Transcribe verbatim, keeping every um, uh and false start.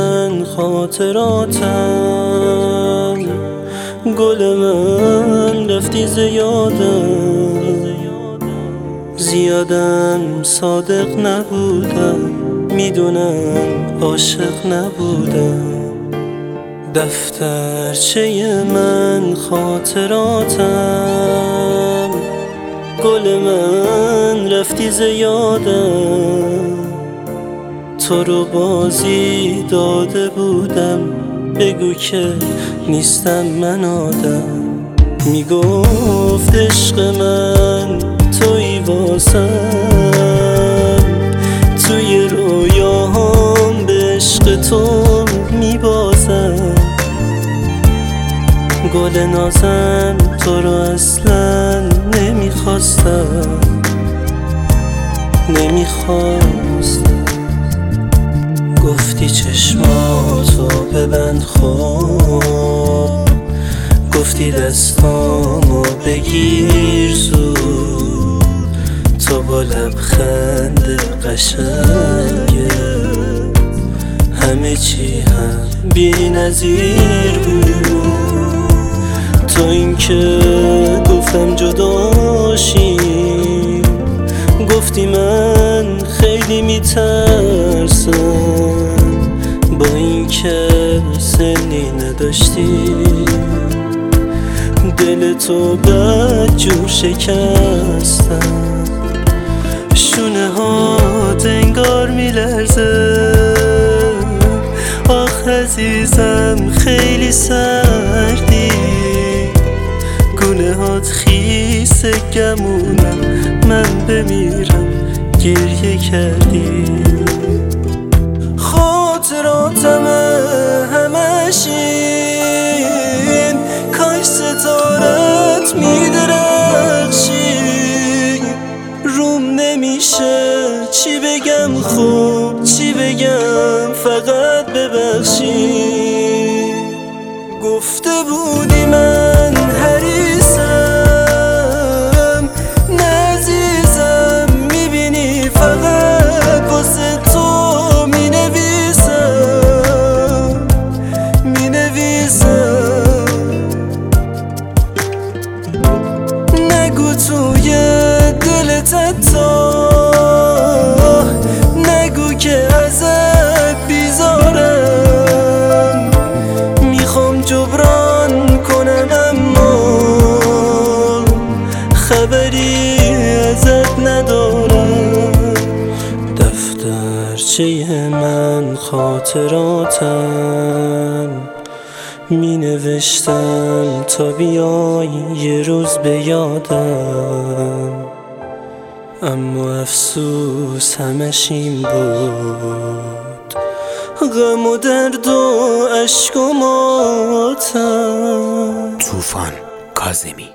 من خاطراتم، گل من رفتی زیادم، زیادم صادق نبودم، میدونم عاشق نبودم. دفترچه من خاطراتم، گل من رفتی زیادم، تو رو بازی داده بودم، بگو که نیستم من آدم. میگفت عشق من تویی واسم، توی رویاهام به عشق تو میبازم. گل نازم تو رو اصلا نمیخواستم، نمیخواستم. گفتی چشماتو ببند خواب، گفتی دستامو بگیر زود، تو با لبخند قشنگه همه چی هم بی نظیر بود. تا اینکه گفتم جداشیم، گفتی من خیلی میترسم، با اینکه سنی نداشتی دل تو بدجور شکستم. شونه ها انگار میلرزه، آخ عزیزم خیلی سردی، گونه هات خیس گمونم، من بمیرم گریه کردی. خاطراتمه همشین، کاش ستارت میدرخشی، روم نمیشه چی بگم خوب چی بگم، فقط ببخشی. گفته بودی من حریصم، نه عزیزم میبینی فقط واسه تو مینویسم، مینویسم. نگو توی دلت حتی، نگو که ازت بیزارم، میخوام جبران کنم اما خبری ازت ندارم. دفترچه من خاطراتم، می نوشتم تا بیای یه روز به یادم، اما افسوس همش این بود، غم و درد و عشق و ماتم. طوفان کاظمی.